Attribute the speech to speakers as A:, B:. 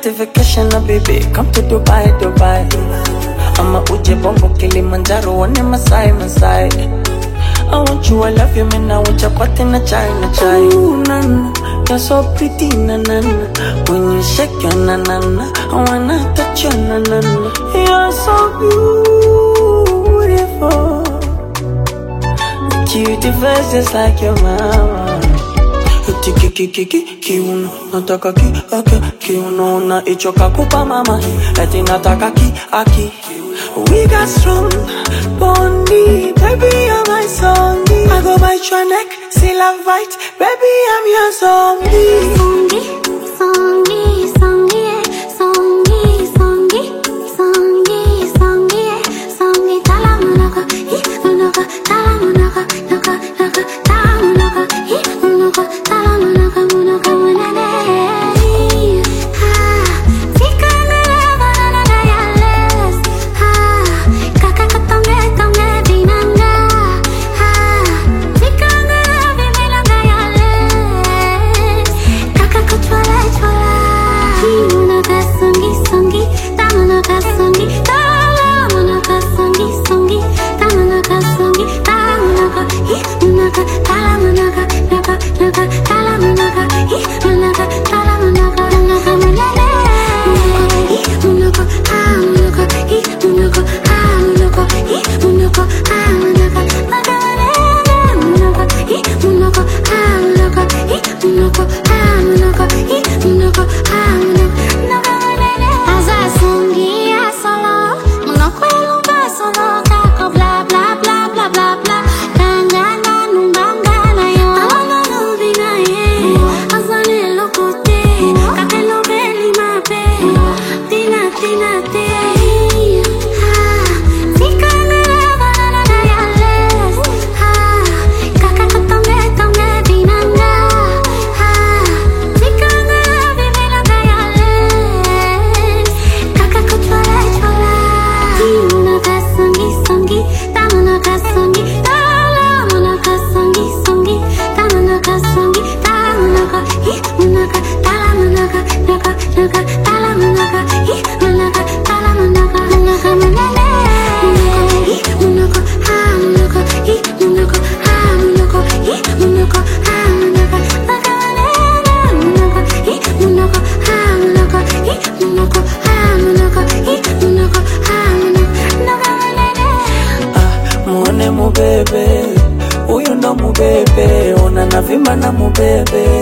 A: vacation na baby, come to Dubai, Dubai. Ama uje Bongo Kilimanjaro, one Masai, Masai. I want you, I love you, man, I want you, kwati na chai, na chai. Ooh, nana, you're so pretty, nana. When you shake your nana, I wanna touch your nana. You're so beautiful. Cutie face just like your mama. Kiuno, nataka kiuno na ichoka kupa mama. Eti nataka aki. We got strong bonding, baby you're my zombie. I go bite your neck, still I fight, baby I'm your zombie. Zombie, zombie, zombie, zombie, zombie, zombie, zombie. Talamunaka, munaka, talamunaka, naka, naka, talamunaka, munaka, talamunaka, munaka, munane. Mubebe, uyu ndo mubebe, ona navimba na mubebe.